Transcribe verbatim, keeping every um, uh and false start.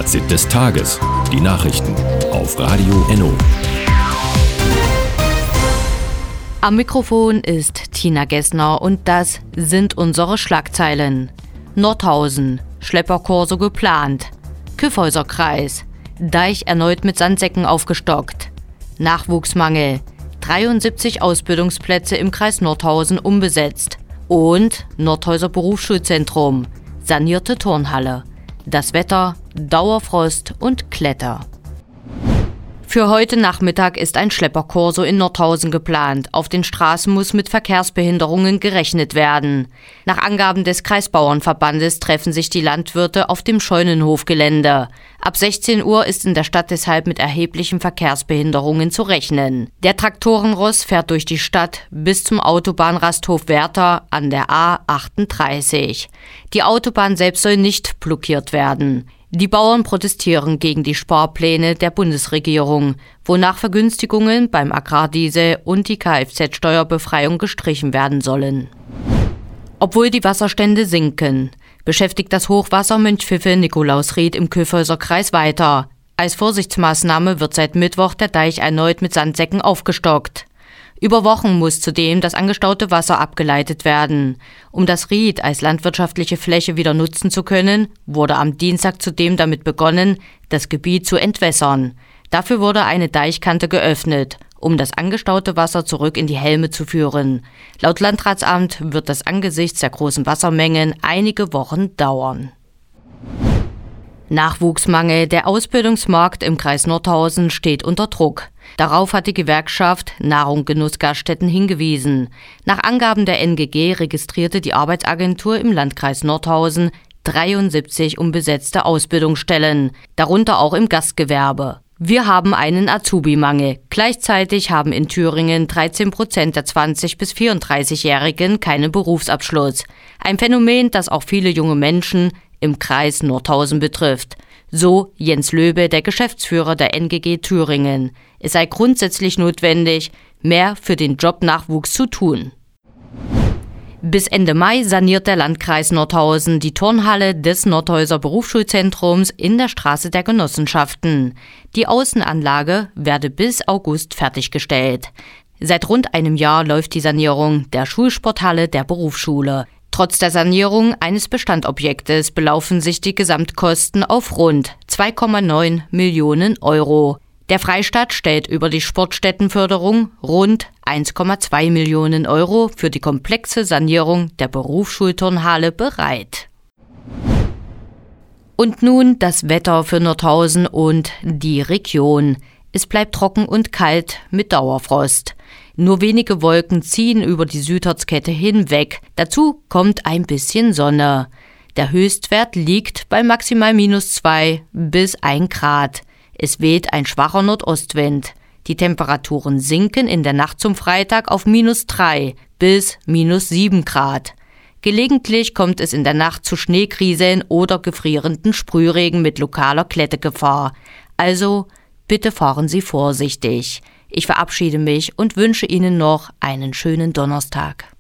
Fazit des Tages. Die Nachrichten auf Radio Enno. Am Mikrofon ist Tina Gessner und das sind unsere Schlagzeilen. Nordhausen, Schlepperkorso geplant. Kyffhäuserkreis, Deich erneut mit Sandsäcken aufgestockt. Nachwuchsmangel, dreiundsiebzig Ausbildungsplätze im Kreis Nordhausen umbesetzt. Und Nordhäuser Berufsschulzentrum, sanierte Turnhalle. Das Wetter, Dauerfrost und Kletter. Für heute Nachmittag ist ein Schlepperkorso in Nordhausen geplant. Auf den Straßen muss mit Verkehrsbehinderungen gerechnet werden. Nach Angaben des Kreisbauernverbandes treffen sich die Landwirte auf dem Scheunenhofgelände. Ab sechzehn Uhr ist in der Stadt deshalb mit erheblichen Verkehrsbehinderungen zu rechnen. Der Traktorenross fährt durch die Stadt bis zum Autobahnrasthof Werther an der A achtunddreißig. Die Autobahn selbst soll nicht blockiert werden. Die Bauern protestieren gegen die Sparpläne der Bundesregierung, wonach Vergünstigungen beim Agrardiesel und die Kfz-Steuerbefreiung gestrichen werden sollen. Obwohl die Wasserstände sinken, beschäftigt das Hochwasser Mönchpfiffe-Nikolausried im Kyffhäuserkreis weiter. Als Vorsichtsmaßnahme wird seit Mittwoch der Deich erneut mit Sandsäcken aufgestockt. Über Wochen muss zudem das angestaute Wasser abgeleitet werden. Um das Ried als landwirtschaftliche Fläche wieder nutzen zu können, wurde am Dienstag zudem damit begonnen, das Gebiet zu entwässern. Dafür wurde eine Deichkante geöffnet, um das angestaute Wasser zurück in die Helme zu führen. Laut Landratsamt wird das angesichts der großen Wassermengen einige Wochen dauern. Nachwuchsmangel. Der Ausbildungsmarkt im Kreis Nordhausen steht unter Druck. Darauf hat die Gewerkschaft Nahrung Genuss Gaststätten hingewiesen. Nach Angaben der N G G registrierte die Arbeitsagentur im Landkreis Nordhausen dreiundsiebzig unbesetzte Ausbildungsstellen, darunter auch im Gastgewerbe. Wir haben einen Azubi-Mangel. Gleichzeitig haben in Thüringen dreizehn Prozent der zwanzig- bis vierunddreißigjährigen keinen Berufsabschluss. Ein Phänomen, das auch viele junge Menschen im Kreis Nordhausen betrifft. So Jens Löbe, der Geschäftsführer der N G G Thüringen. Es sei grundsätzlich notwendig, mehr für den Jobnachwuchs zu tun. Bis Ende Mai saniert der Landkreis Nordhausen die Turnhalle des Nordhäuser Berufsschulzentrums in der Straße der Genossenschaften. Die Außenanlage werde bis August fertiggestellt. Seit rund einem Jahr läuft die Sanierung der Schulsporthalle der Berufsschule. Trotz der Sanierung eines Bestandobjektes belaufen sich die Gesamtkosten auf rund zwei Komma neun Millionen Euro. Der Freistaat stellt über die Sportstättenförderung rund eins Komma zwei Millionen Euro für die komplexe Sanierung der Berufsschulturnhalle bereit. Und nun das Wetter für Nordhausen und die Region. Es bleibt trocken und kalt mit Dauerfrost. Nur wenige Wolken ziehen über die Südortskette hinweg. Dazu kommt ein bisschen Sonne. Der Höchstwert liegt bei maximal minus zwei bis ein Grad. Es weht ein schwacher Nordostwind. Die Temperaturen sinken in der Nacht zum Freitag auf minus drei bis minus sieben Grad. Gelegentlich kommt es in der Nacht zu Schneekrieseln oder gefrierenden Sprühregen mit lokaler Klettegefahr. Also bitte fahren Sie vorsichtig. Ich verabschiede mich und wünsche Ihnen noch einen schönen Donnerstag.